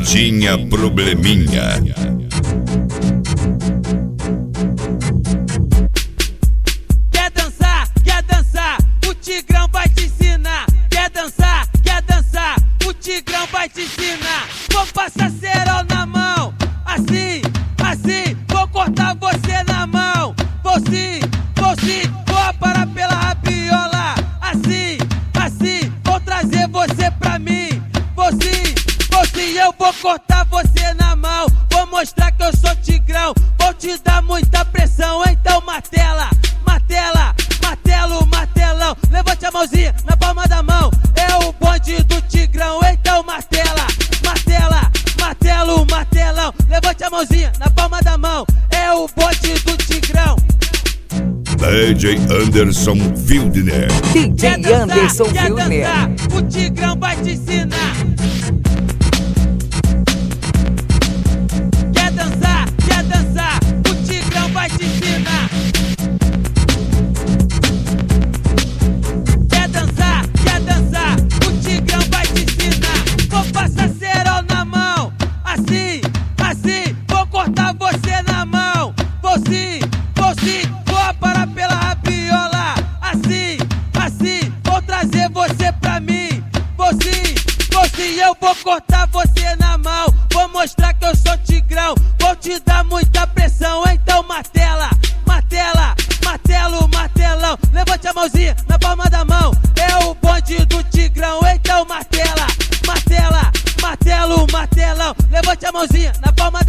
tinha probleminha. Quer dançar, o Tigrão vai te ensinar. Quer dançar, o Tigrão vai te ensinar. Vou passar cerol na mão, assim, vou cortar você na mão. Vou sim, vou aparar pela rabiola. Assim, vou trazer você pra mim. Vou sim, eu vou cortar você na mão. Vou mostrar que eu sou Tigrão, vou te dar muita pressão. Então martela, martelão. Levante a mãozinha na palma da mão. É o bonde do Tigrão, então martela, martelão. Levante a mãozinha na palma da mão. É o bonde do Tigrão. DJ Anderson Fildner. DJ Anderson Fildner. O Tigrão vai te ensinar. Quer dançar, o Tigrão vai te ensinar. Quer dançar, o Tigrão vai te ensinar. Vou passar cerol na mão, assim, vou cortar você na mão. Vou sim, vou aparar pela rabiola. Assim, vou trazer você pra mim. Vou sim, eu vou cortar você na mão. Vou mostrar que eu sou Tigrão, vou te dar muita pressão. Então martela, martelão. Levante a mãozinha na palma da mão. É o bonde do Tigrão, então martela, martelão. Levante a mãozinha na palma